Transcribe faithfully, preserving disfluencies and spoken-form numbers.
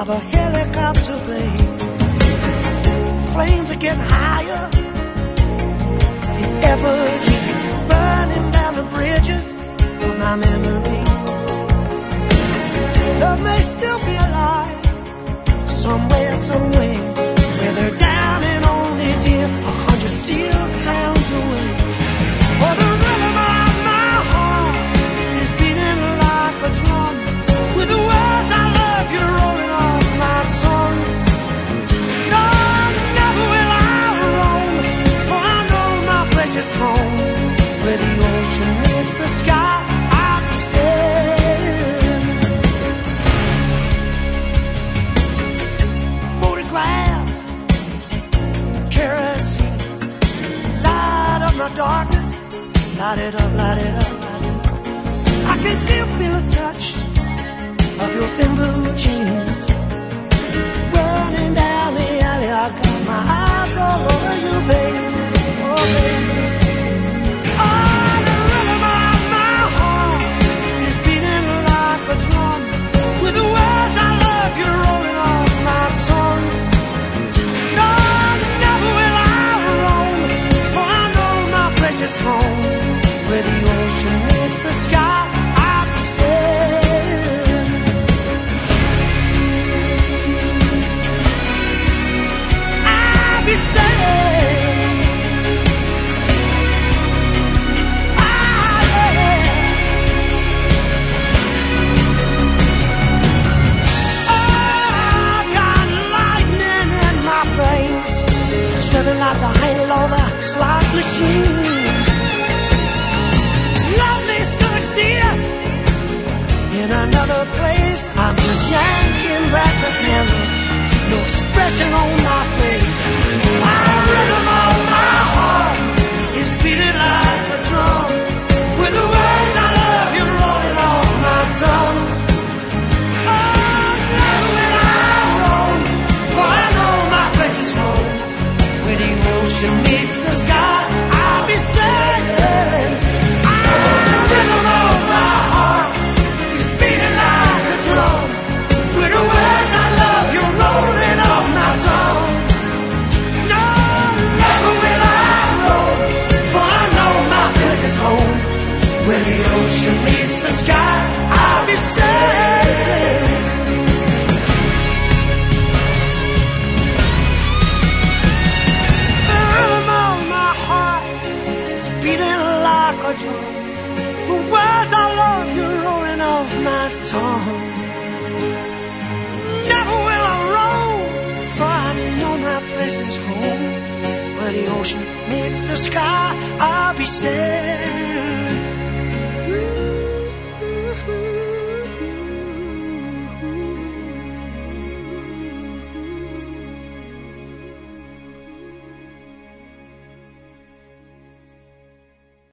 of a helicopter blade. Flames are getting higher, the efforts burning down the bridges of my memory. Love may still be alive, somewhere, somewhere, where they're down and only dear a hundred steel towns away. For the rhythm of my heart is beating like a drum, with the words I love you rolling off my tongue. No, never will I roam, for I know my place is home, where the ocean meets the sky. I'm sailing. Photographs, kerosene, light up my darkness, light it up, light it up, light it up. I can still feel a touch of your thin blue jeans running down the alley. I got my eyes all over you, baby. Oh, baby. Oh, the rhythm of my heart is beating like a drum, with the words I love you rolling off my tongue. No, never will I roam, for I know my place is home, where the ocean meets the sky. I'm sailing. I'll be sailing. Ah, yeah. Oh, I got lightning in my veins, stirring like the handle of a slot machine. Love may still exist in another place. I'm just yanking back the handle, no expression on my face. My rhythm of my heart is beating like a drum, with the words I love you rolling off my tongue. Oh, never will I roam, for I know my place is home, where the ocean meets the sky. I'll be sailing. The rhythm of my heart is beating like a drum, with the words I love you rolling off my tongue. No, never will I roam, for I know my place is home, where the ocean meets the sky. I'll be sailing. The rhythm of my heart is beating like a drum, the words I love you rolling off my tongue. Never will I roam, for I know my place is home, where the ocean meets the sky. I'll be sailing.